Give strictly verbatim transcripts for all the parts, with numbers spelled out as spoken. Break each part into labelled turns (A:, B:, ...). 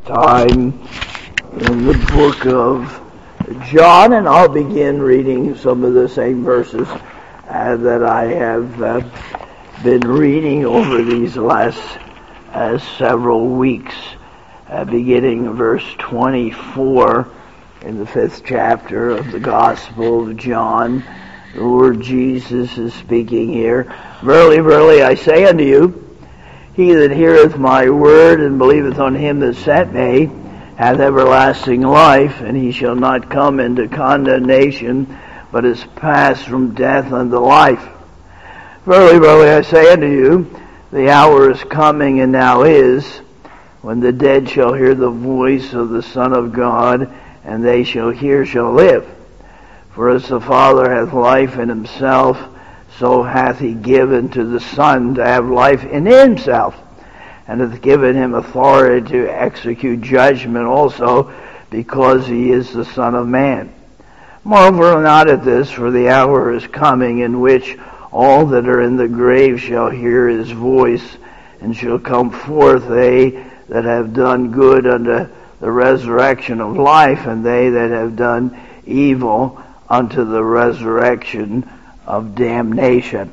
A: time in the book of John, and I'll begin reading some of the same verses uh, that I have uh, been reading over these last uh, several weeks, uh, beginning verse twenty-four in the fifth chapter of the Gospel of John. The Lord Jesus is speaking here. Verily, verily, I say unto you, he that heareth my word and believeth on him that sent me hath everlasting life, and he shall not come into condemnation, but is passed from death unto life. Verily, verily, I say unto you, the hour is coming, and now is, when the dead shall hear the voice of the Son of God, and they shall hear shall live. For as the Father hath life in himself, so hath he given to the Son to have life in himself, and hath given him authority to execute judgment also, because he is the Son of Man. Moreover, not at this, for the hour is coming in which all that are in the grave shall hear his voice, and shall come forth, they that have done good unto the resurrection of life, and they that have done evil unto the resurrection of damnation.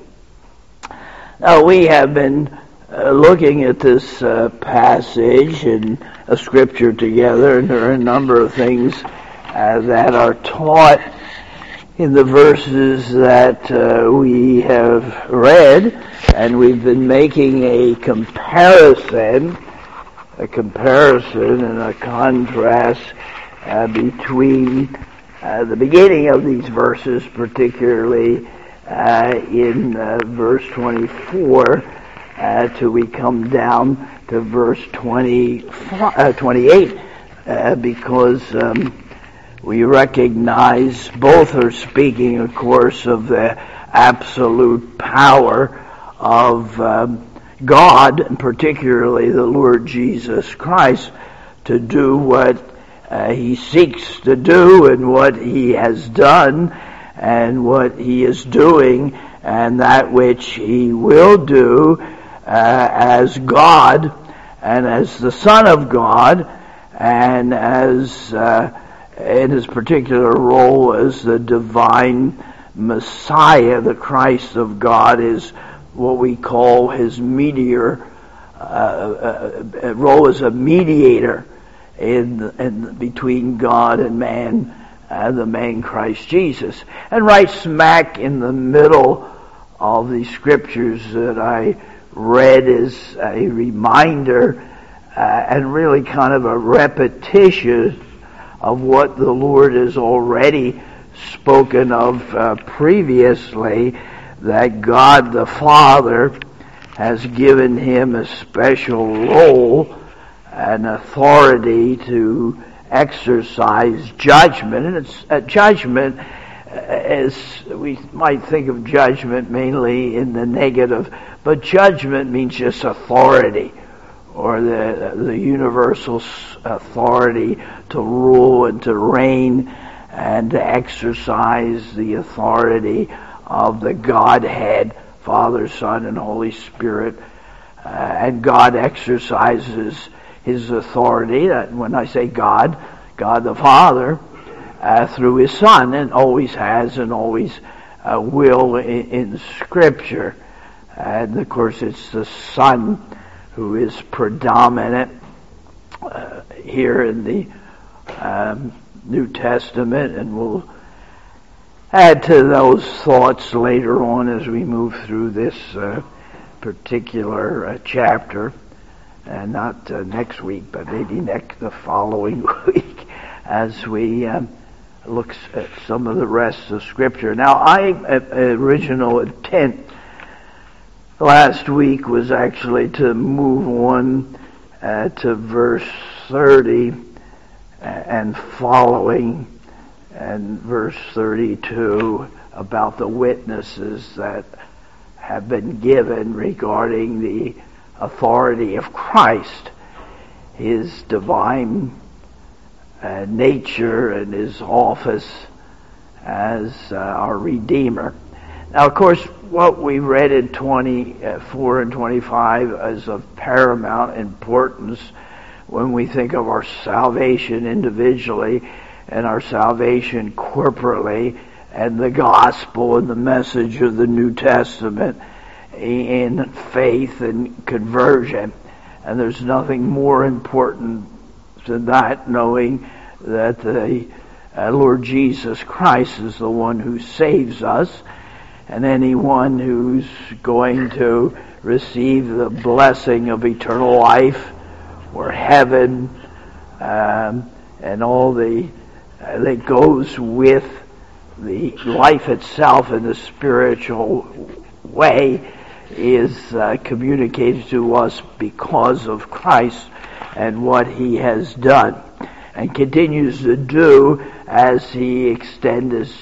A: Now, we have been uh, looking at this uh, passage in a scripture together, and there are a number of things uh, that are taught in the verses that uh, we have read, and we've been making a comparison, a comparison and a contrast uh, between uh, the beginning of these verses, particularly Uh, in uh, verse twenty-four, uh, till we come down to verse twenty, uh, twenty-eight, uh, because um, we recognize both are speaking, of course, of the absolute power of um, God, and particularly the Lord Jesus Christ, to do what uh, he seeks to do and what he has done, and what he is doing, and that which he will do uh, as God, and as the Son of God, and as uh, in his particular role as the divine Messiah, the Christ of God, is what we call his mediator, uh, uh, role as a mediator in, in between God and man, Uh, the man Christ Jesus. And right smack in the middle of the scriptures that I read is a reminder uh, and really kind of a repetition of what the Lord has already spoken of uh, previously, that God the Father has given him a special role and authority to exercise judgment, and it's uh, judgment as we might think of judgment mainly in the negative, but judgment means just authority, or the the universal authority to rule and to reign and to exercise the authority of the Godhead, Father, Son, and Holy Spirit, uh, and God exercises his authority, that when I say God, God the Father, uh, through his Son, and always has and always uh, will in, in Scripture. And of course it's the Son who is predominant uh, here in the um, New Testament, and we'll add to those thoughts later on as we move through this uh, particular uh, chapter. And not uh, next week, but maybe next the following week, as we um, look at some of the rest of Scripture. Now, I uh, original intent last week was actually to move on uh, to verse thirty and following, and verse thirty-two about the witnesses that have been given regarding the authority of Christ, his divine uh, nature and his office as uh, our Redeemer. Now, of course, what we read in twenty-four and twenty-five is of paramount importance when we think of our salvation individually and our salvation corporately and the gospel and the message of the New Testament in faith and conversion. And there's nothing more important than that, knowing that the uh, Lord Jesus Christ is the one who saves us, and anyone who's going to receive the blessing of eternal life or heaven um, and all the uh, that goes with the life itself in the spiritual way is uh, communicated to us because of Christ and what He has done and continues to do as He extends His,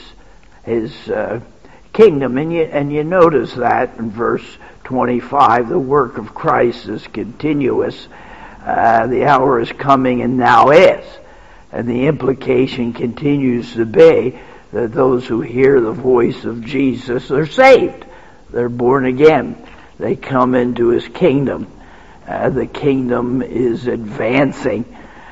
A: his uh, kingdom. And you, and you notice that in verse twenty-five, the work of Christ is continuous. Uh, the hour is coming and now is. And the implication continues to be that those who hear the voice of Jesus are saved. They're born again. They come into His kingdom. Uh, the kingdom is advancing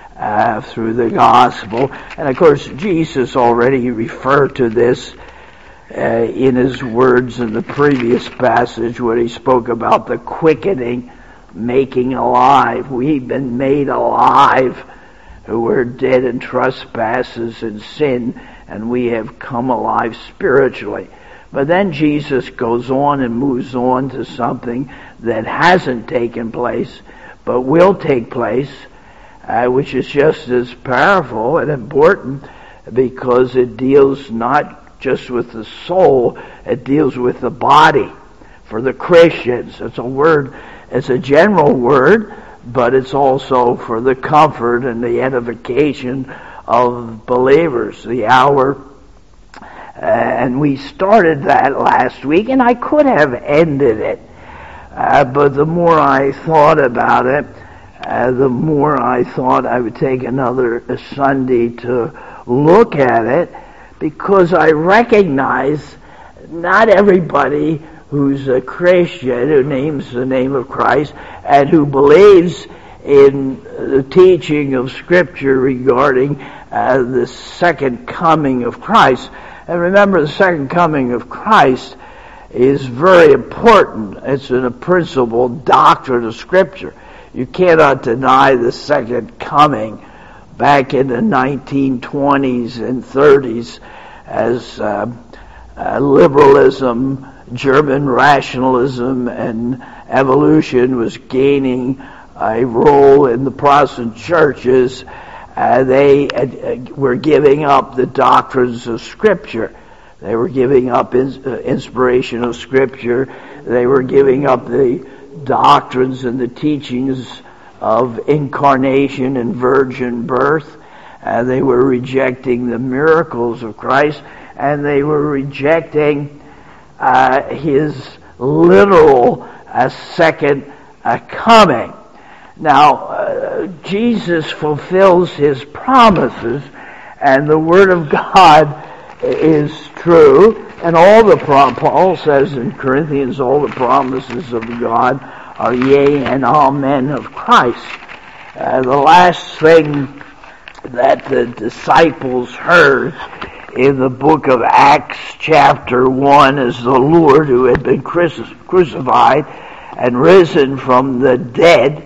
A: uh, through the gospel. And of course, Jesus already referred to this uh, in His words in the previous passage when He spoke about the quickening, making alive. We've been made alive who were dead in trespasses and sin, and we have come alive spiritually. But then Jesus goes on and moves on to something that hasn't taken place, but will take place, uh, which is just as powerful and important because it deals not just with the soul, it deals with the body. For the Christians, it's a word, it's a general word, but it's also for the comfort and the edification of believers. The hour Uh, and we started that last week, and I could have ended it. Uh, but the more I thought about it, uh, the more I thought I would take another Sunday to look at it, because I recognize not everybody who's a Christian, who names the name of Christ, and who believes in the teaching of Scripture regarding uh, the second coming of Christ. And remember, the second coming of Christ is very important. It's a principal doctrine of Scripture. You cannot deny the second coming. Back in the nineteen twenties and thirties, as uh, uh, liberalism, German rationalism, and evolution was gaining a role in the Protestant churches, Uh, they uh, were giving up the doctrines of Scripture. They were giving up ins- uh, inspiration of Scripture. They were giving up the doctrines and the teachings of incarnation and virgin birth. Uh, they were rejecting the miracles of Christ, and they were rejecting uh, His literal uh, second uh, coming. Now, uh, Jesus fulfills His promises, and the Word of God is true, and all the prom- Paul says in Corinthians, all the promises of God are yea and amen of Christ. Uh, the last thing that the disciples heard in the book of Acts chapter one is the Lord who had been crucified and risen from the dead.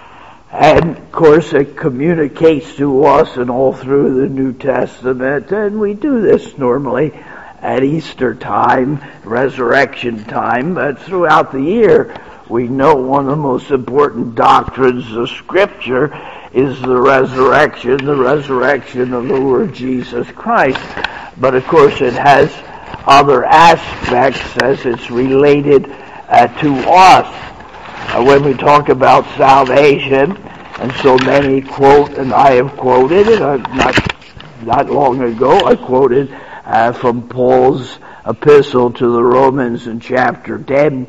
A: And, of course, it communicates to us and all through the New Testament, and we do this normally at Easter time, resurrection time, but throughout the year we know one of the most important doctrines of Scripture is the resurrection, the resurrection of the Lord Jesus Christ. But, of course, it has other aspects as it's related uh, to us. Uh, when we talk about salvation, and so many quote, and I have quoted it, uh, not not long ago, I quoted uh, from Paul's epistle to the Romans in chapter ten,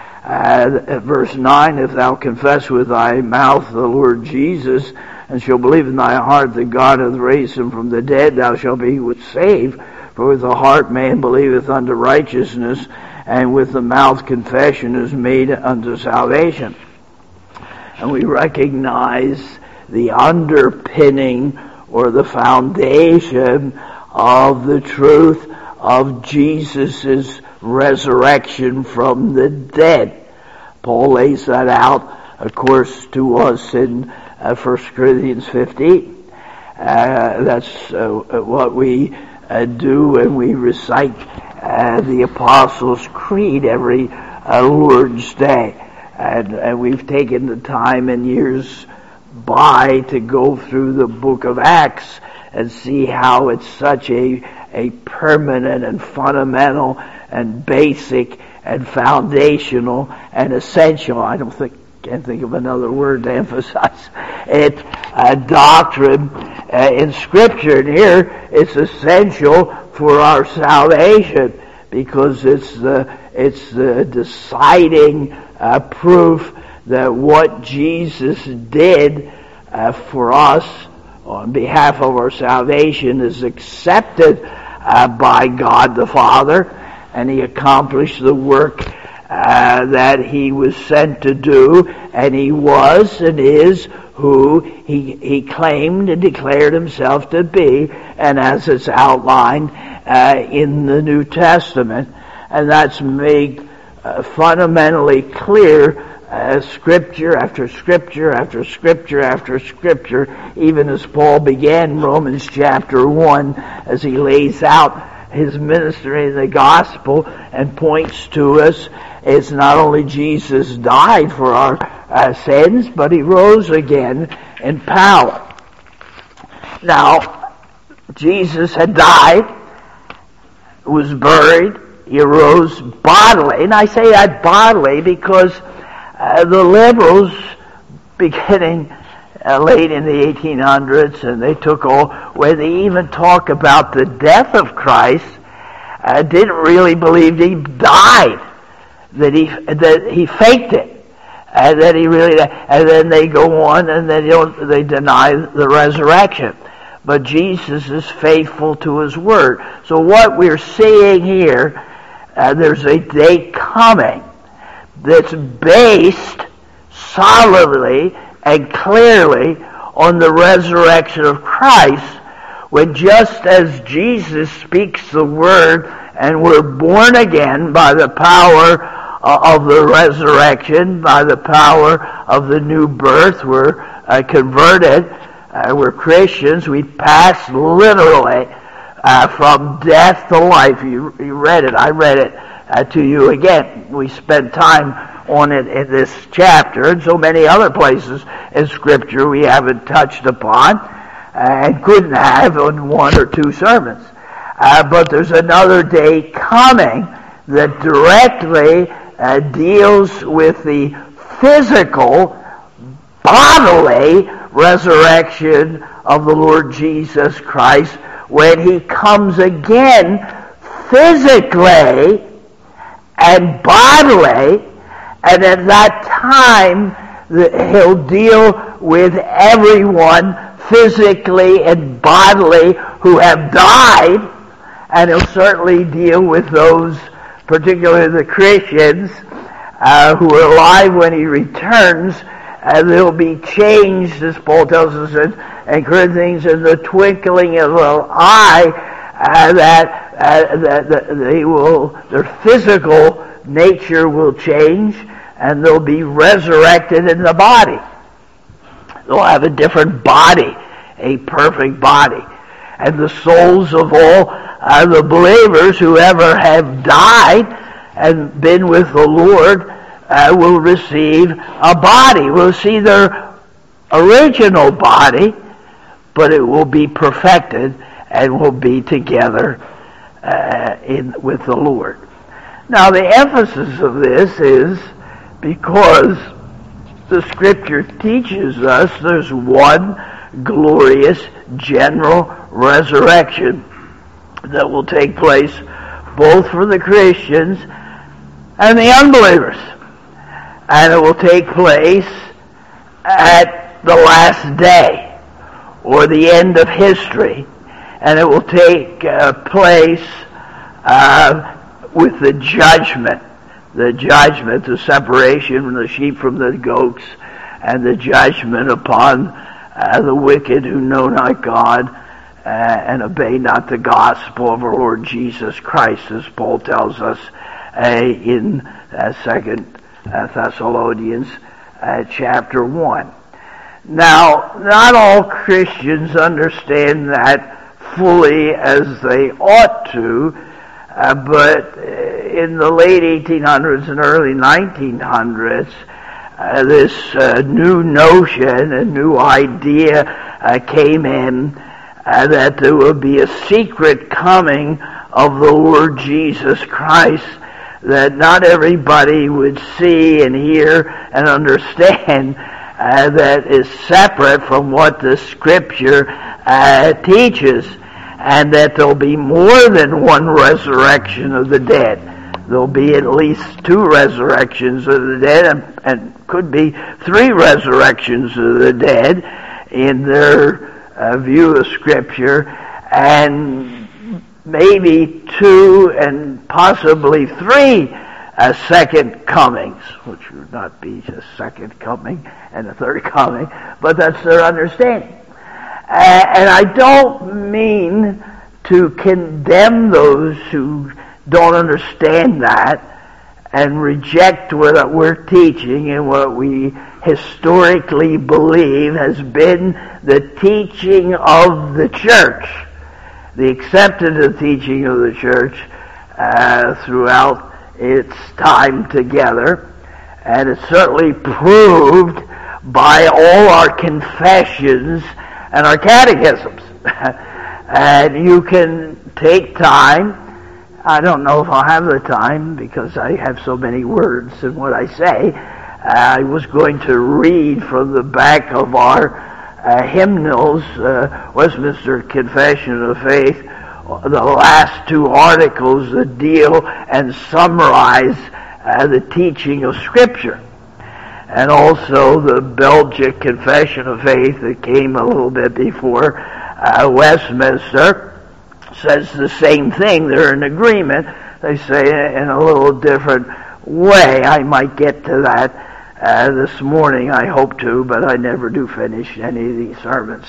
A: uh, at verse nine, if thou confess with thy mouth the Lord Jesus, and shalt believe in thy heart that God hath raised him from the dead, thou shalt be saved. For with the heart man believeth unto righteousness, and with the mouth confession is made unto salvation. And we recognize the underpinning or the foundation of the truth of Jesus' resurrection from the dead. Paul lays that out, of course, to us in uh, First Corinthians fifteen. Uh, that's uh, what we uh, do when we recite uh, the Apostles' Creed every uh, Lord's Day. And, and we've taken the time in years by to go through the book of Acts and see how it's such a, a permanent and fundamental and basic and foundational and essential, I don't think, can't think of another word to emphasize it, a doctrine uh, in Scripture. And here it's essential for our salvation because it's the, it's the deciding uh, proof that what Jesus did uh, for us on behalf of our salvation is accepted uh, by God the Father, and He accomplished the work uh, that He was sent to do, and He was and is who He, he claimed and declared Himself to be, and as it's outlined uh, in the New Testament. And that's made uh, fundamentally clear Uh, scripture after scripture after scripture after scripture, even as Paul began Romans chapter one, as he lays out his ministry in the gospel and points to us, it's not only Jesus died for our uh, sins, but He rose again in power. Now, Jesus had died, was buried, He arose bodily, and I say that bodily because Uh, the liberals, beginning uh, late in the eighteen hundreds, and they took all, where they even talk about the death of Christ, uh, didn't really believe He died, that he that he faked it, and that He really died. And then they go on and they don't, they deny the resurrection. But Jesus is faithful to His word. So what we're seeing here, uh, there's a day coming that's based solidly and clearly on the resurrection of Christ, when just as Jesus speaks the word and we're born again by the power of the resurrection, by the power of the new birth, we're uh, converted, uh, we're Christians, we pass literally uh, from death to life. You, you read it, I read it Uh, to you again. We spent time on it in this chapter and so many other places in Scripture we haven't touched upon uh, and couldn't have on one or two sermons. Uh, but there's another day coming that directly uh, deals with the physical, bodily resurrection of the Lord Jesus Christ when He comes again physically and bodily, and at that time He'll deal with everyone physically and bodily who have died, and He'll certainly deal with those, particularly the Christians, uh, who are alive when He returns, and they'll be changed, as Paul tells us in, in Corinthians, in the twinkling of an eye, uh, that Uh, that, that they will, their physical nature will change, and they'll be resurrected in the body. They'll have a different body, a perfect body. And the souls of all uh, the believers who ever have died and been with the Lord uh, will receive a body. Will see their original body, but it will be perfected and will be together Uh, in with the Lord. Now, the emphasis of this is because the Scripture teaches us there's one glorious general resurrection that will take place both for the Christians and the unbelievers. And it will take place at the last day or the end of history. And it will take uh, place uh, with the judgment, the judgment, the separation from the sheep from the goats, and the judgment upon uh, the wicked who know not God uh, and obey not the gospel of our Lord Jesus Christ, as Paul tells us uh, in uh, Second uh, Thessalonians uh, chapter one. Now, not all Christians understand that fully as they ought to, uh, but in the late eighteen hundreds and early nineteen hundreds, uh, this uh, new notion, a new idea uh, came in uh, that there would be a secret coming of the Lord Jesus Christ that not everybody would see and hear and understand, uh, that is separate from what the Scripture uh, teaches, and that there'll be more than one resurrection of the dead. There'll be at least two resurrections of the dead, and, and could be three resurrections of the dead in their uh, view of Scripture, and maybe two and possibly three uh, second comings, which would not be just second coming and a third coming, but that's their understanding. Uh, and I don't mean to condemn those who don't understand that and reject what we're teaching and what we historically believe has been the teaching of the church, the accepted teaching of the church uh, throughout its time together. And it's certainly proved by all our confessions and our catechisms. And you can take time. I don't know if I'll have the time because I have so many words in what I say. I was going to read from the back of our uh, hymnals, uh, Westminster Confession of Faith, the last two articles that deal and summarize uh, the teaching of Scripture. And also the Belgic Confession of Faith that came a little bit before uh, Westminster says the same thing. They're in agreement. They say it in a little different way. I might get to that uh, this morning. I hope to, but I never do finish any of these sermons.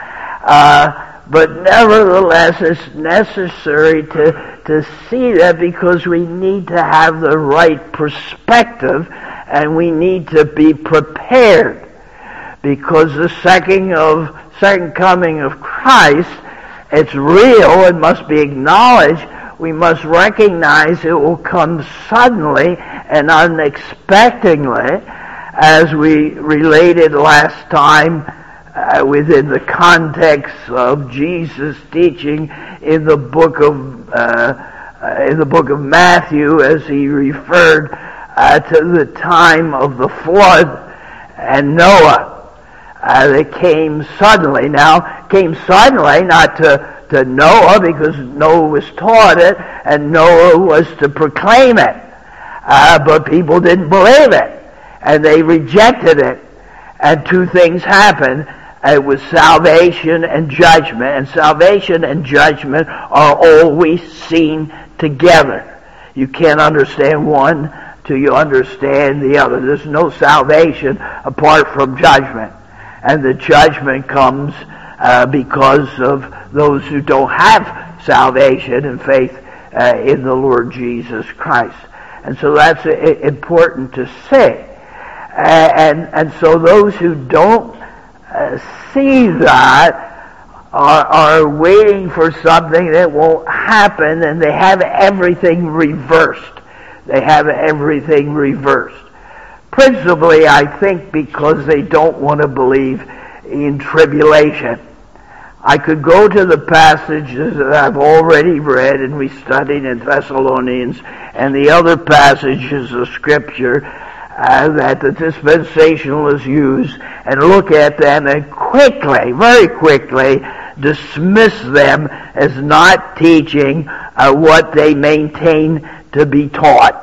A: Uh, but nevertheless, it's necessary to, to see that because we need to have the right perspective and we need to be prepared, because the second of second coming of Christ, it's real. It must be acknowledged. We must recognize it will come suddenly and unexpectedly, as we related last time uh, within the context of Jesus' teaching in the book of uh, in the book of Matthew, as he referred uh, to the time of the flood and Noah. Uh, that came suddenly. Now, came suddenly not to, to Noah, because Noah was taught it, and Noah was to proclaim it. Uh, but people didn't believe it, and they rejected it. And two things happened. It was salvation and judgment, and salvation and judgment are always seen together. You can't understand one till you understand the other. There's no salvation apart from judgment. And the judgment comes uh, because of those who don't have salvation and faith uh, in the Lord Jesus Christ. And so that's uh, important to say. Uh, and, and so those who don't uh, see that are, are waiting for something that won't happen, and they have everything reversed. They have everything reversed. Principally, I think, because they don't want to believe in tribulation. I could go to the passages that I've already read and we studied in Thessalonians and the other passages of Scripture uh, that the dispensationalists use and look at them and quickly, very quickly, dismiss them as not teaching uh, what they maintain to be taught.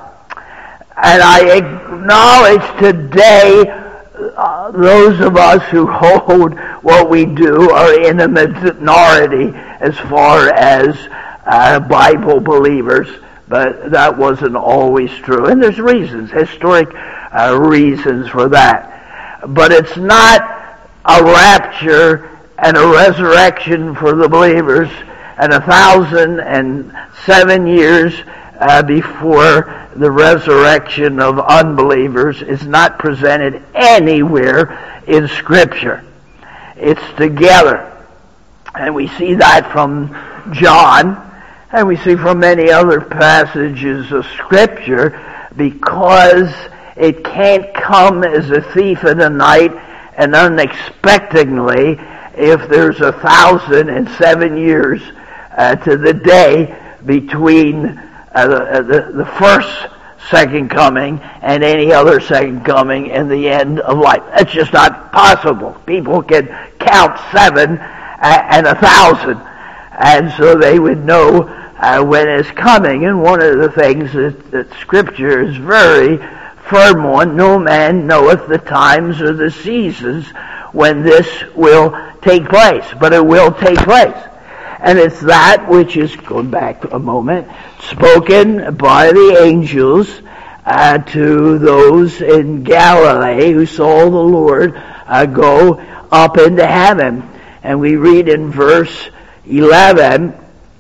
A: And I acknowledge today uh, those of us who hold what we do are in a minority as far as uh, Bible believers, but that wasn't always true. And there's reasons, historic uh, reasons for that. But it's not a rapture and a resurrection for the believers, and a thousand and seven years uh, before the resurrection of unbelievers is not presented anywhere in Scripture. It's together. And we see that from John, and we see from many other passages of Scripture, because it can't come as a thief in the night and unexpectedly if there's a thousand and seven years uh, to the day between uh, the, the, the first second coming and any other second coming and the end of life. That's just not possible. People can count seven and a thousand, and so they would know uh, when it's coming. And one of the things that, that Scripture is very firm on, no man knoweth the times or the seasons when this will take place, but it will take place. And it's that which is, going back a moment, spoken by the angels uh, to those in Galilee who saw the Lord uh, go up into heaven. And we read in verse eleven,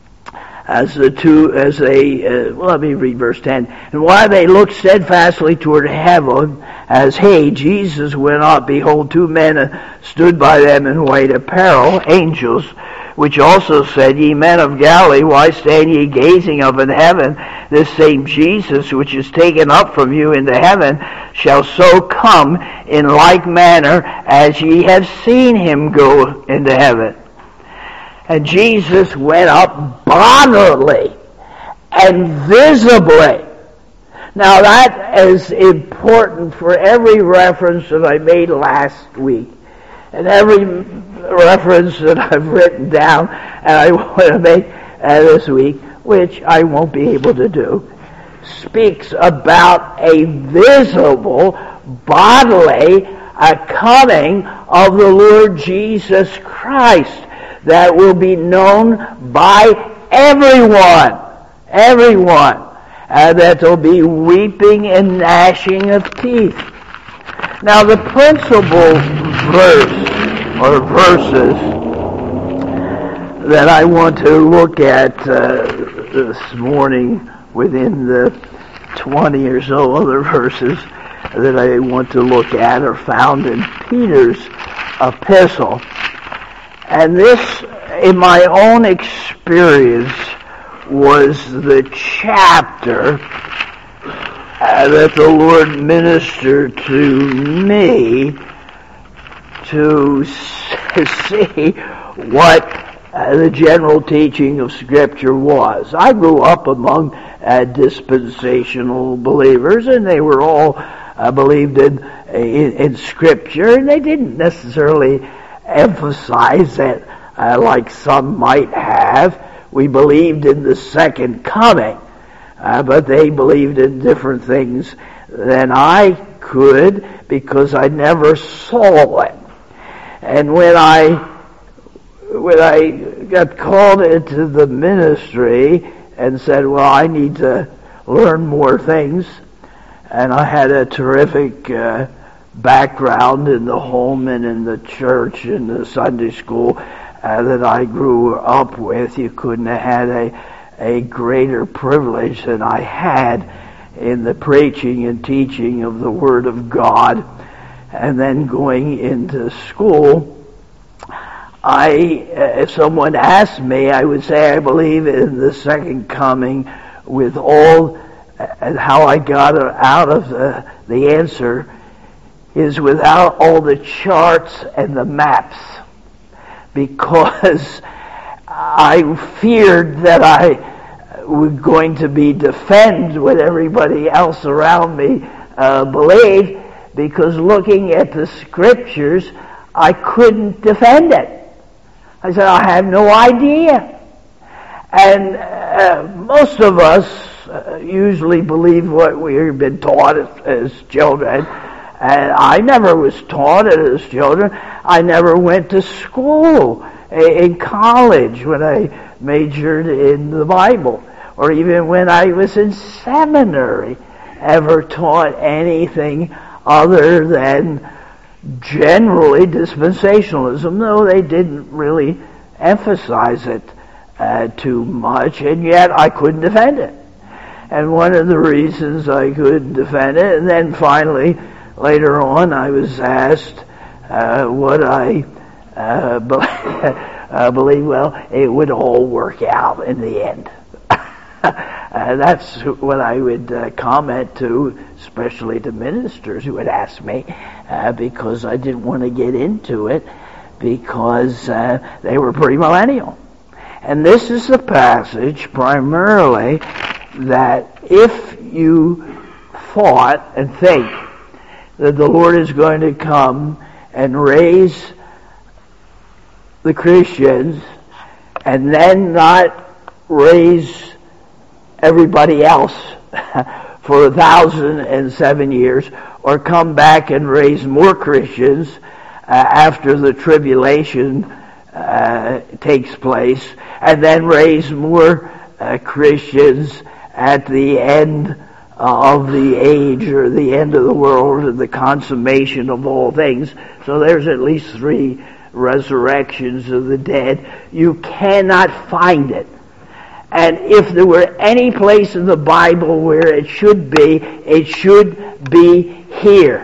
A: as the two, as they, uh, well, let me read verse ten. And while they looked steadfastly toward heaven, as he, Jesus, went up, behold, two men stood by them in white apparel, angels, which also said, Ye men of Galilee, why stand ye gazing up in heaven? This same Jesus, which is taken up from you into heaven, shall so come in like manner as ye have seen him go into heaven. And Jesus went up bodily and visibly. Now that is important for every reference that I made last week, and every reference that I've written down and I want to make uh, this week, which I won't be able to do, speaks about a visible, bodily uh, coming of the Lord Jesus Christ that will be known by everyone, everyone, uh, that will be weeping and gnashing of teeth. Now the principal verse or verses that I want to look at uh, this morning, within the twenty or so other verses that I want to look at, are found in Peter's epistle. And this, in my own experience, was the chapter uh, that the Lord ministered to me to see what uh, the general teaching of Scripture was. I grew up among uh, dispensational believers, and they were all uh, believed in, in in Scripture, and they didn't necessarily emphasize that uh, like some might have. We believed in the second coming, uh, but they believed in different things than I could, because I never saw it. And when I when I got called into the ministry and said, well, I need to learn more things, and I had a terrific uh, background in the home and in the church and the Sunday school uh, that I grew up with, you couldn't have had a, a greater privilege than I had in the preaching and teaching of the Word of God. And then going into school, I, if someone asked me, I would say I believe in the second coming with all, and how I got out of the, the answer is without all the charts and the maps, because I feared that I was going to be defend what everybody else around me uh, believed, because looking at the Scriptures, I couldn't defend it. I said, I have no idea. And uh, most of us uh, usually believe what we've been taught as, as children. And I never was taught it as children. I never went to school in college when I majored in the Bible, or even when I was in seminary, ever taught anything other than generally dispensationalism, though they didn't really emphasize it uh, too much, and yet I couldn't defend it. And one of the reasons I couldn't defend it, and then finally, later on, I was asked uh, what I uh, be- uh, believe, well, it would all work out in the end. Uh, that's what I would uh, comment to, especially to ministers who would ask me, uh, because I didn't want to get into it, because uh, they were premillennial. And this is the passage primarily that if you thought and think that the Lord is going to come and raise the Christians and then not raise everybody else for a thousand and seven years, or come back and raise more Christians uh, after the tribulation uh, takes place, and then raise more uh, Christians at the end of the age, or the end of the world, and the consummation of all things. So there's at least three resurrections of the dead. You cannot find it. And if there were any place in the Bible where it should be, it should be here.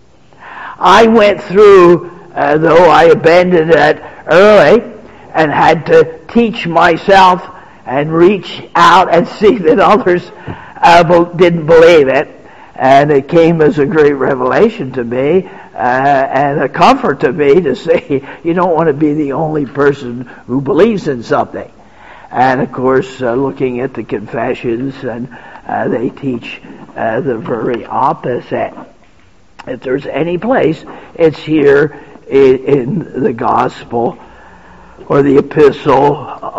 A: I went through, uh, though I abandoned it early, and had to teach myself and reach out and see that others uh, didn't believe it. And it came as a great revelation to me, uh, and a comfort to me to say, you don't want to be the only person who believes in something. And of course, uh, looking at the confessions, and uh, they teach uh, the very opposite. If there's any place, it's here in, in the gospel or the epistle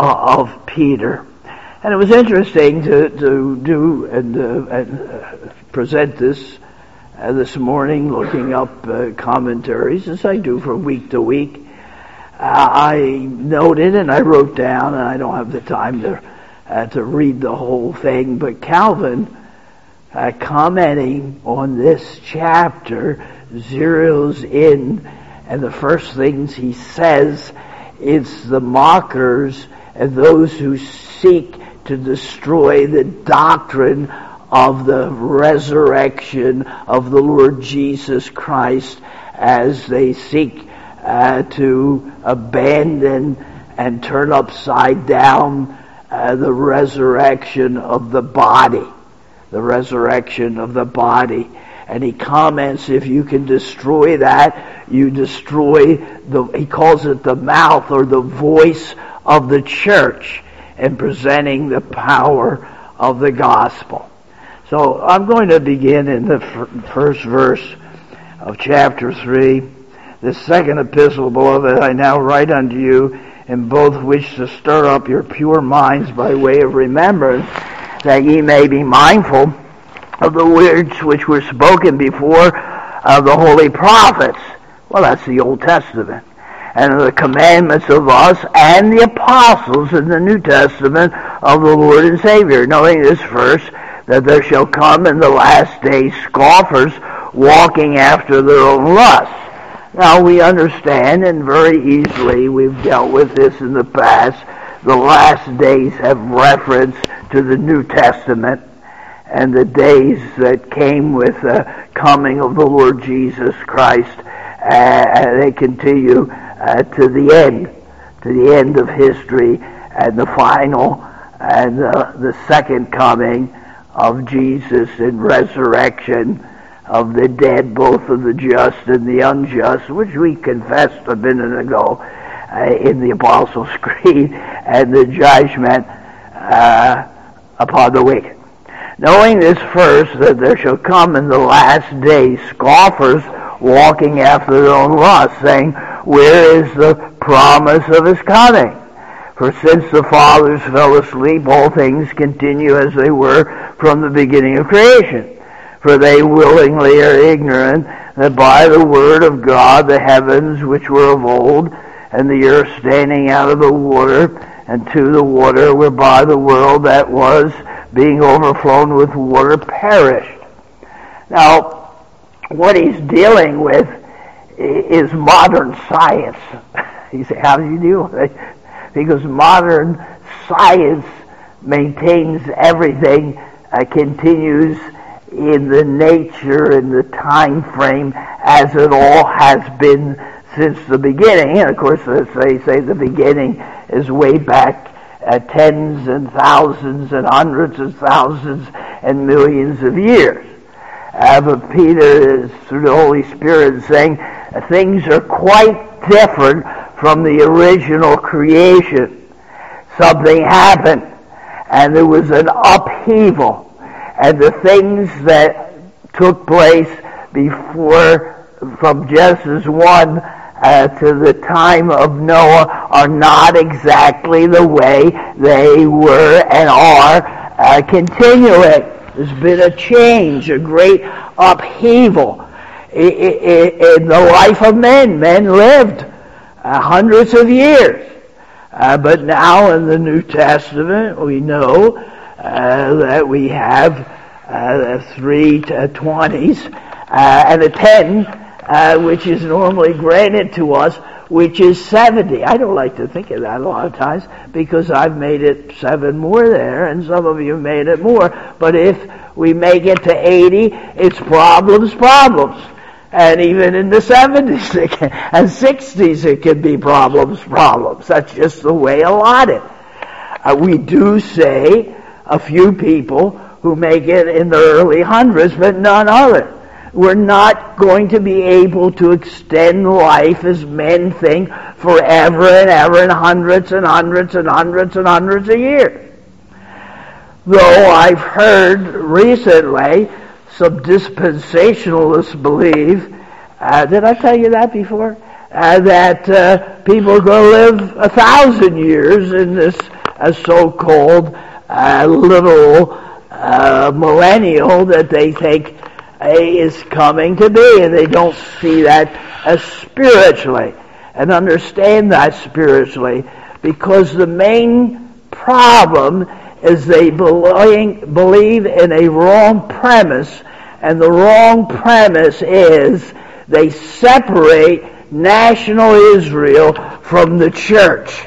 A: of Peter. And it was interesting to, to do and, uh, and uh, present this uh, this morning, looking up uh, commentaries, as I do from week to week. Uh, I noted and I wrote down, and I don't have the time to uh, to read the whole thing, but Calvin, uh, commenting on this chapter, zeroes in, and the first things he says is the mockers and those who seek to destroy the doctrine of the resurrection of the Lord Jesus Christ, as they seek Uh, to abandon and turn upside down uh, the resurrection of the body, the resurrection of the body. And he comments, if you can destroy that, you destroy the, he calls it the mouth or the voice of the church in presenting the power of the gospel. So I'm going to begin in the f- first verse of chapter three. The second epistle, beloved, I now write unto you, in both which to stir up your pure minds by way of remembrance, that ye may be mindful of the words which were spoken before of the holy prophets. Well, that's the Old Testament. And of the commandments of us and the apostles in the New Testament of the Lord and Savior. Knowing this first, that there shall come in the last days scoffers, walking after their own lusts. Now we understand, and very easily we've dealt with this in the past, the last days have reference to the New Testament and the days that came with the coming of the Lord Jesus Christ. Uh, they continue uh, to the end, to the end of history, and the final and uh, the second coming of Jesus in resurrection of the dead, both of the just and the unjust, which we confessed a minute ago uh, in the Apostles' Creed, and the judgment uh, upon the wicked. Knowing this first, that there shall come in the last days scoffers, walking after their own lusts, saying, where is the promise of his coming? For since the fathers fell asleep, all things continue as they were from the beginning of creation. For they willingly are ignorant that by the word of God the heavens which were of old, and the earth standing out of the water, and to the water whereby the world that was, being overflown with water, perished. Now, what he's dealing with is modern science. You say, how do you deal with it? Because modern science maintains everything, uh, continues in the nature and the time frame as it all has been since the beginning. And of course, as they say, the beginning is way back uh, tens and thousands and hundreds of thousands and millions of years. Uh, but Peter is, through the Holy Spirit, is saying uh, things are quite different from the original creation. Something happened, and there was an upheaval. And the things that took place before, from Genesis one uh, to the time of Noah, are not exactly the way they were and are uh, continuing. There's been a change, a great upheaval in the life of men. Men lived uh, hundreds of years. Uh, but now in the New Testament, we know uh, that we have uh, three twenties uh, and a ten, uh, which is normally granted to us, which is seventy. I don't like to think of that a lot of times because I've made it seven more there, and some of you made it more. But if we make it to eighty, it's problems, problems. And even in the seventies and sixties, it can be problems, problems. That's just the way allotted. Uh, we do say a few people who make it in the early hundreds, but none other. We're not going to be able to extend life as men think forever and ever and hundreds and hundreds and hundreds and hundreds of years. Though I've heard recently some dispensationalists believe, uh, did I tell you that before? Uh, that uh, people are going to live a thousand years in this uh, so-called uh, little uh, millennial that they think uh, is coming to be, and they don't see that as spiritually and understand that spiritually, because the main problem is they believe in a wrong premise, and the wrong premise is they separate national Israel from the church.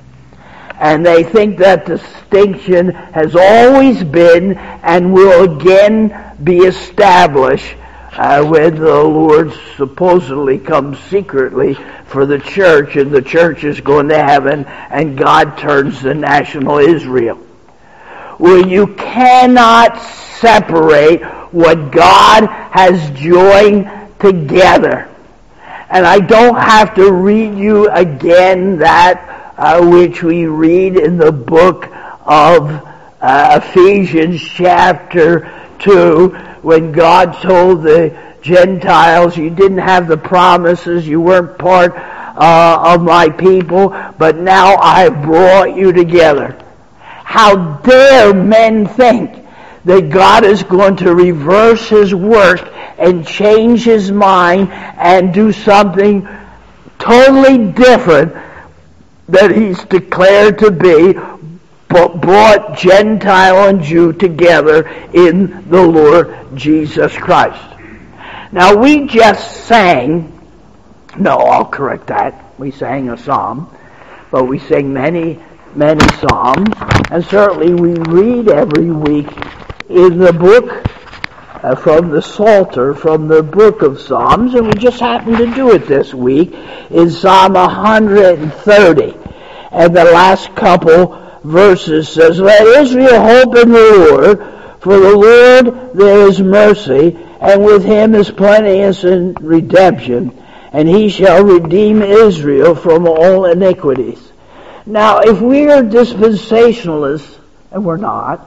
A: And they think that distinction has always been and will again be established uh, when the Lord supposedly comes secretly for the church, and the church is going to heaven, and God turns to national Israel. Well, you cannot separate what God has joined together. And I don't have to read you again that uh, which we read in the book of uh, Ephesians chapter two, when God told the Gentiles, you didn't have the promises, you weren't part uh, of my people, but now I've brought you together. How dare men think that God is going to reverse his work and change his mind and do something totally different that he's declared to be, but brought Gentile and Jew together in the Lord Jesus Christ. Now we just sang, no, I'll correct that, we sang a psalm, but we sing many many psalms, and certainly we read every week in the book uh, from the Psalter, from the book of Psalms, and we just happened to do it this week in Psalm one hundred thirty. And the last couple verses says, let Israel hope in the Lord, for the Lord there is mercy, and with him is plenteous in redemption, and he shall redeem Israel from all iniquities. Now, if we are dispensationalists, and we're not,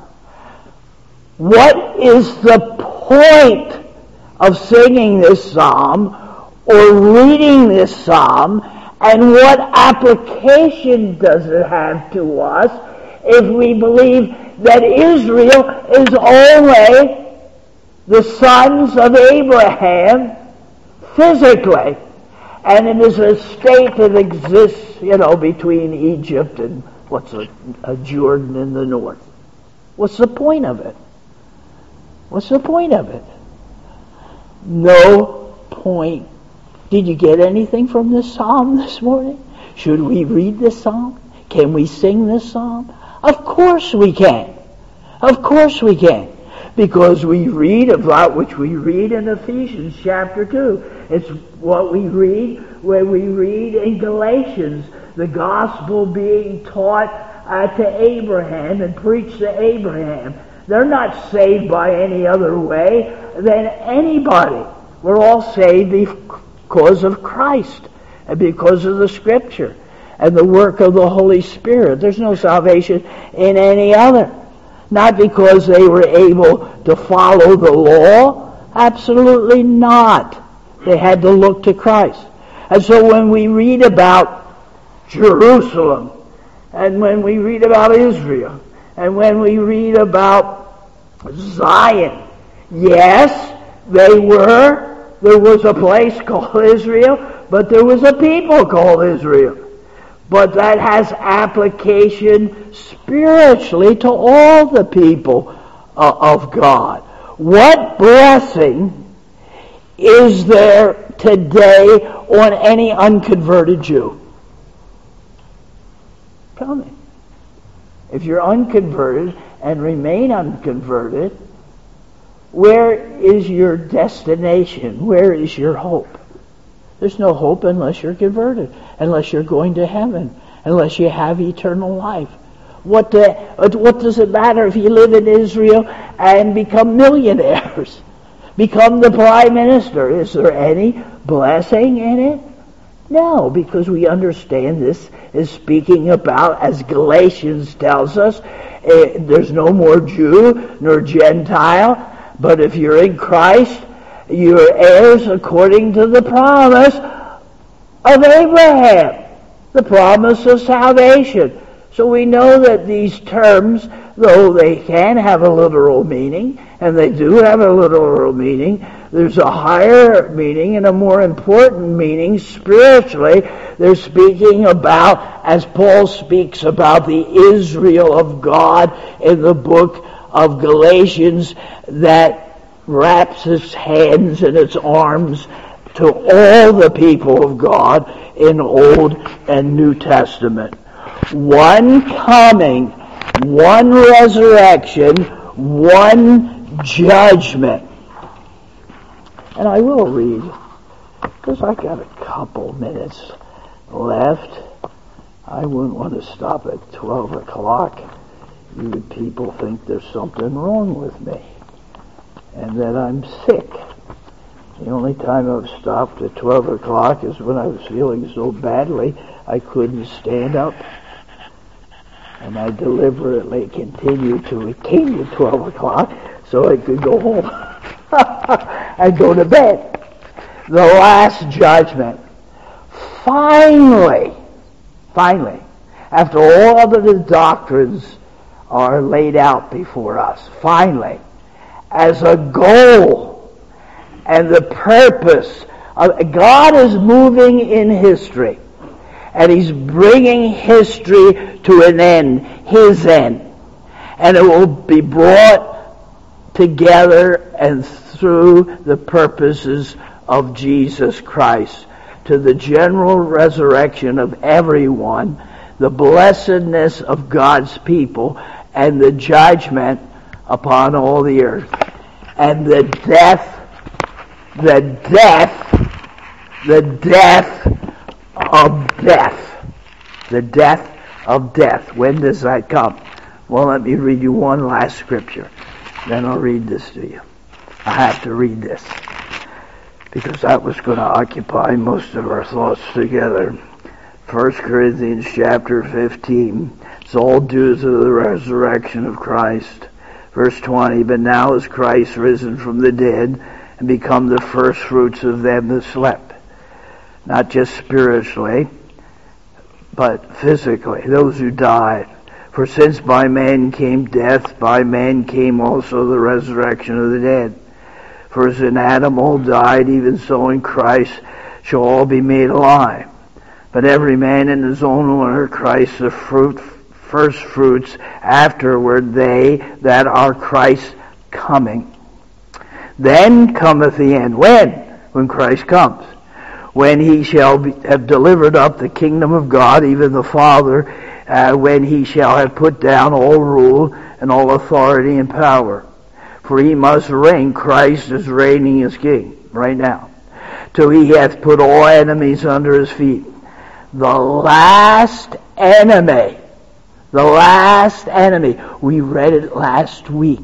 A: what is the point of singing this psalm or reading this psalm, and what application does it have to us if we believe that Israel is only the sons of Abraham physically, and it is a state that exists, you know, between Egypt and what's a, a Jordan in the north? What's the point of it? What's the point of it? No point Did you get anything from this psalm this morning? Should we read this psalm? Can we sing this psalm? Of course we can. Of course we can. Because we read about which we read in Ephesians chapter two. It's what we read when we read in Galatians, the gospel being taught uh, to Abraham and preached to Abraham. They're not saved by any other way than anybody. We're all saved because of Christ and because of the Scripture and the work of the Holy Spirit. There's no salvation in any other. Not because they were able to follow the law. Absolutely not. They had to look to Christ. And so when we read about Jerusalem, and when we read about Israel, and when we read about Zion, yes, they were, there was a place called Israel, but there was a people called Israel. But that has application spiritually to all the people uh, of God. What blessing is there today on any unconverted Jew? Tell me. If you're unconverted and remain unconverted, where is your destination? Where is your hope? There's no hope unless you're converted, unless you're going to heaven, unless you have eternal life. What, the, what does it matter if you live in Israel and become millionaires? Become the prime minister? Is there any blessing in it? No, because we understand this is speaking about, as Galatians tells us, eh, there's no more Jew nor Gentile, but if you're in Christ, you're heirs according to the promise of Abraham, the promise of salvation. So we know that these terms, though they can have a literal meaning, and they do have a literal meaning, there's a higher meaning and a more important meaning spiritually. They're speaking about, as Paul speaks about the Israel of God in the book of Galatians, that wraps its hands and its arms to all the people of God in Old and New Testament. One coming, one resurrection, one judgment. And I will read, because I got a couple minutes left. I wouldn't want to stop at twelve o'clock. You people think there's something wrong with me and that I'm sick. The only time I've stopped at twelve o'clock is when I was feeling so badly I couldn't stand up. And I deliberately continued to retain at twelve o'clock so I could go home and go to bed. The last judgment. Finally, finally, after all of the doctrines are laid out before us, finally, as a goal and the purpose of God is moving in history, and He's bringing history to an end, His end, and it will be brought together and through the purposes of Jesus Christ to the general resurrection of everyone, the blessedness of God's people, and the judgment upon all the earth. And the death, the death, the death of death. The death of death. When does that come? Well, let me read you one last scripture. Then I'll read this to you. I have to read this, because that was going to occupy most of our thoughts together. First Corinthians chapter fifteen. It's all due to the resurrection of Christ. Verse twenty, but now is Christ risen from the dead and become the first fruits of them that slept. Not just spiritually, but physically, those who died. For since by man came death, by man came also the resurrection of the dead. For as in Adam all died, even so in Christ shall all be made alive. But every man in his own order, Christ the fruit, first fruits, afterward they that are Christ's coming. Then cometh the end. When? When Christ comes. when he shall be, have delivered up the kingdom of God, even the Father, uh, when he shall have put down all rule and all authority and power. For he must reign. Christ is reigning as king right now, till he hath put all enemies under his feet. The last enemy, the last enemy, we read it last week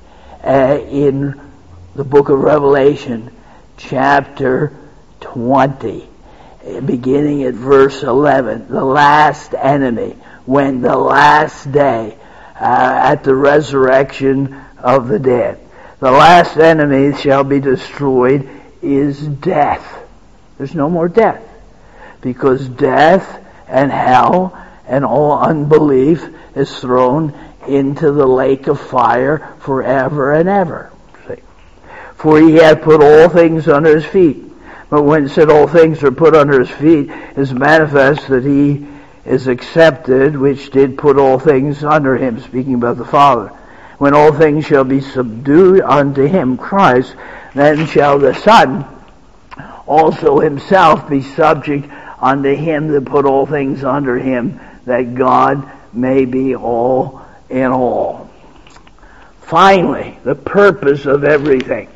A: uh, in the book of Revelation, chapter twenty, beginning at verse eleven. The last enemy, when the last day, uh, at the resurrection of the dead. The last enemy shall be destroyed is death. There's no more death, because death and hell and all unbelief is thrown into the lake of fire forever and ever. See? For he hath put all things under his feet. But when it said all things are put under his feet, it is manifest that he is accepted, which did put all things under him, speaking about the Father. When all things shall be subdued unto him, Christ, then shall the Son also himself be subject unto him that put all things under him, that God may be all in all. Finally, the purpose of everything.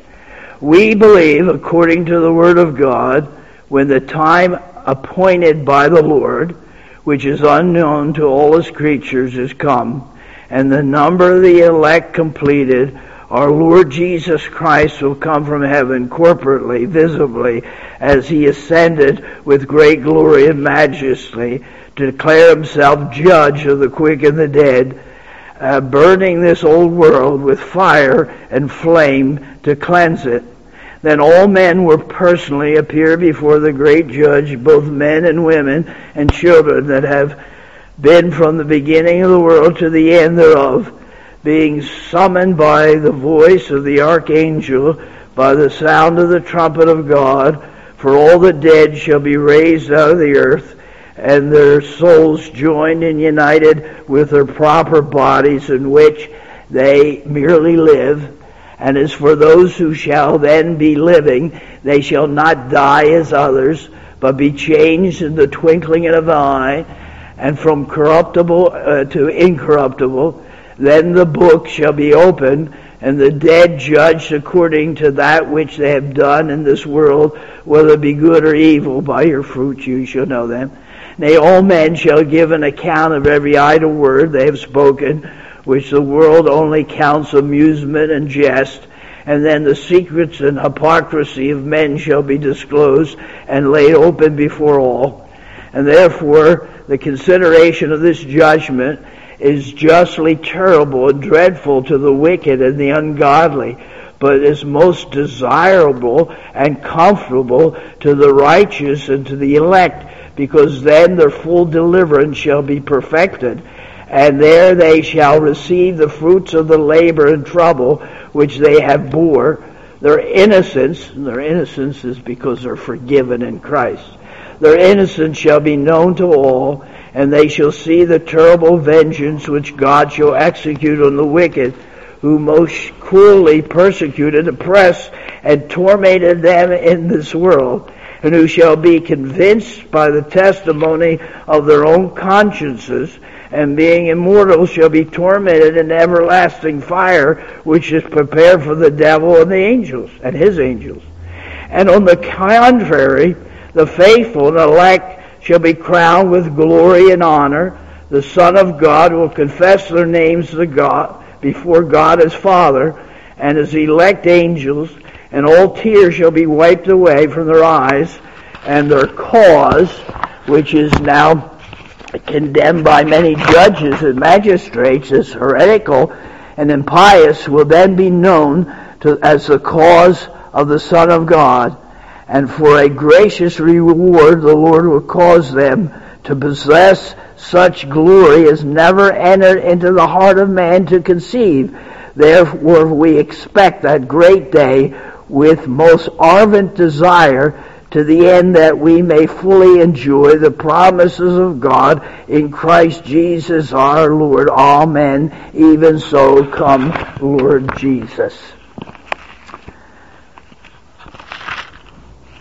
A: We believe, according to the Word of God, when the time appointed by the Lord, which is unknown to all his creatures, is come, and the number of the elect completed, our Lord Jesus Christ will come from heaven corporately, visibly, as he ascended with great glory and majesty, to declare himself judge of the quick and the dead, uh, burning this old world with fire and flame to cleanse it. Then all men will personally appear before the great judge, both men and women and children that have been from the beginning of the world to the end thereof, being summoned by the voice of the archangel, by the sound of the trumpet of God. For all the dead shall be raised out of the earth, and their souls joined and united with their proper bodies, in which they merely live. And as for those who shall then be living, they shall not die as others, but be changed in the twinkling of an eye, and from corruptible uh, to incorruptible. Then the book shall be opened, and the dead judged according to that which they have done in this world, whether it be good or evil. By your fruits you shall know them. Nay, all men shall give an account of every idle word they have spoken, which the world only counts amusement and jest. And then the secrets and hypocrisy of men shall be disclosed and laid open before all. And therefore the consideration of this judgment is justly terrible and dreadful to the wicked and the ungodly, but is most desirable and comfortable to the righteous and to the elect, because then their full deliverance shall be perfected, and there they shall receive the fruits of the labor and trouble which they have bore. Their innocence, and their innocence is because they're forgiven in Christ, their innocence shall be known to all, and they shall see the terrible vengeance which God shall execute on the wicked, who most cruelly persecuted, oppressed, and tormented them in this world, and who shall be convinced by the testimony of their own consciences, and being immortal shall be tormented in everlasting fire, which is prepared for the devil and the angels, and his angels. And on the contrary, the faithful and elect shall be crowned with glory and honor. The Son of God will confess their names to God before God his Father and his elect angels, and all tears shall be wiped away from their eyes, and their cause, which is now condemned by many judges and magistrates as heretical and impious, will then be known to, as the cause of the Son of God. And for a gracious reward the Lord will cause them to possess such glory as never entered into the heart of man to conceive. Therefore we expect that great day with most ardent desire, to the end that we may fully enjoy the promises of God in Christ Jesus our Lord. Amen. Even so, come, Lord Jesus.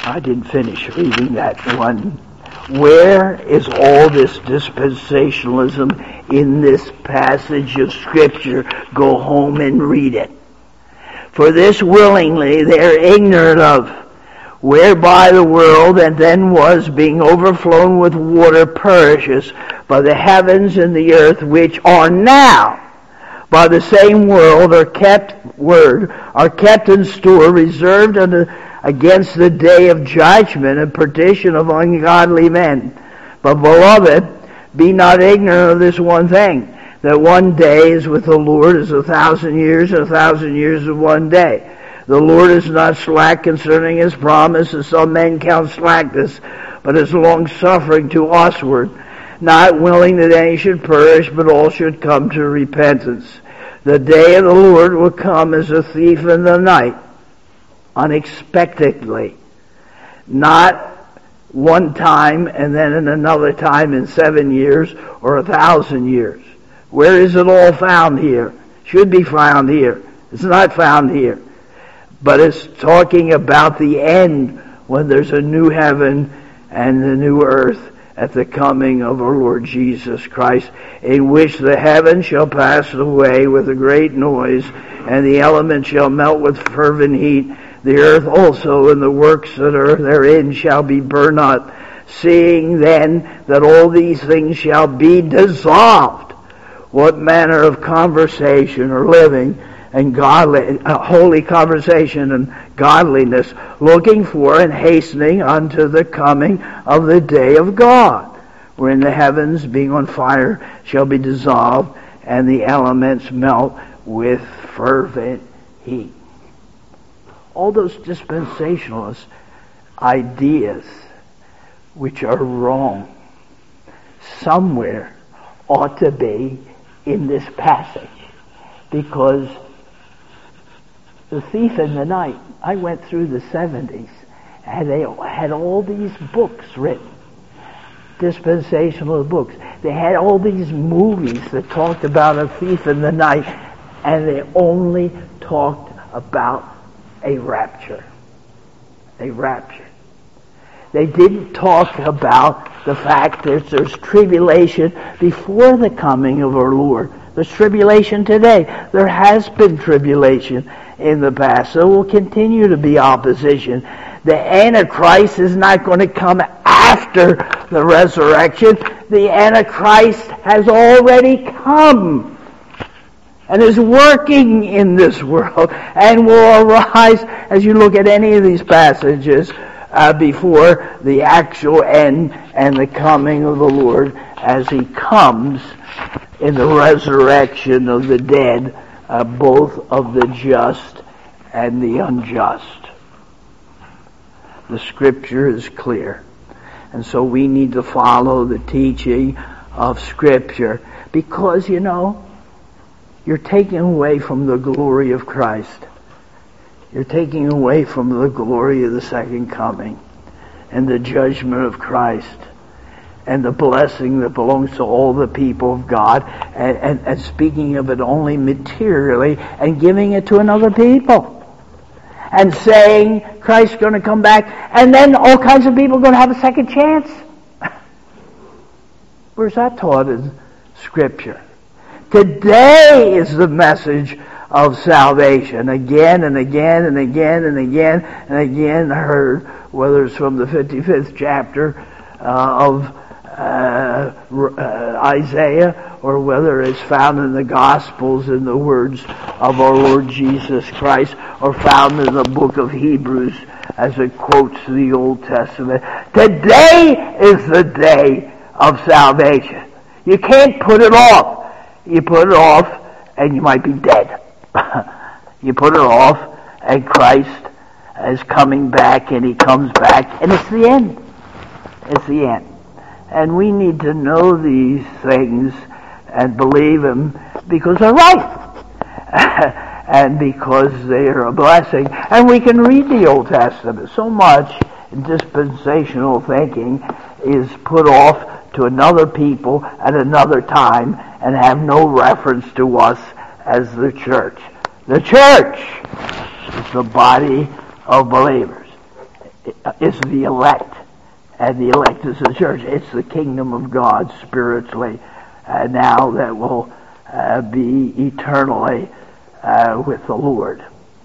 A: I didn't finish reading that one. Where is all this dispensationalism in this passage of Scripture? Go home and read it. For this willingly they are ignorant of, whereby the world and then was being overflown with water perishes, but the heavens and the earth which are now by the same world are kept word are kept in store, reserved unto against the day of judgment and perdition of ungodly men. But beloved, be not ignorant of this one thing, that one day is with the Lord as a thousand years, and a thousand years of one day. The Lord is not slack concerning his promise, as some men count slackness, but is long-suffering to usward, not willing that any should perish, but all should come to repentance. The day of the Lord will come as a thief in the night, unexpectedly. Not one time and then in another time in seven years or a thousand years. Where is it all found here? Should be found here. It's not found here. But it's talking about the end, when there's a new heaven and a new earth at the coming of our Lord Jesus Christ, in which the heavens shall pass away with a great noise, and the elements shall melt with fervent heat. The earth also and the works that are therein shall be burned up. Seeing then that all these things shall be dissolved, what manner of conversation or living and godly, uh, holy conversation and godliness, looking for and hastening unto the coming of the day of God, wherein the heavens, being on fire, shall be dissolved, and the elements melt with fervent heat. All those dispensationalist ideas which are wrong somewhere ought to be in this passage, because the thief in the night, I went through the seventies, and they had all these books written, dispensational books. They had all these movies that talked about a thief in the night, and they only talked about a rapture. A rapture. They didn't talk about the fact that there's tribulation before the coming of our Lord. There's tribulation today. There has been tribulation in the past. There will continue to be opposition. The Antichrist is not going to come after the resurrection. The Antichrist has already come and is working in this world and will arise, as you look at any of these passages, uh, before the actual end and the coming of the Lord as he comes in the resurrection of the dead, uh, both of the just and the unjust. The Scripture is clear. And so we need to follow the teaching of Scripture, because, you know, you're taking away from the glory of Christ. You're taking away from the glory of the second coming and the judgment of Christ and the blessing that belongs to all the people of God, and, and, and speaking of it only materially and giving it to another people. And saying Christ's going to come back, and then all kinds of people are going to have a second chance. Where's that taught in Scripture? Today is the message of salvation. Again and again and again and again and again heard, whether it's from the fifty-fifth chapter uh, of uh, uh, Isaiah, or whether it's found in the Gospels in the words of our Lord Jesus Christ, or found in the book of Hebrews as it quotes the Old Testament. Today is the day of salvation. You can't put it off. You put it off and you might be dead. You put it off and Christ is coming back, and he comes back, and it's the end. It's the end. And we need to know these things and believe them because they're right. And because they are a blessing. And we can read the Old Testament. So much dispensational thinking is put off to another people at another time and have no reference to us as the church. The church is the body of believers. is the elect, and the elect is the church. It's the kingdom of God spiritually, uh, now that will uh, be eternally uh, with the Lord.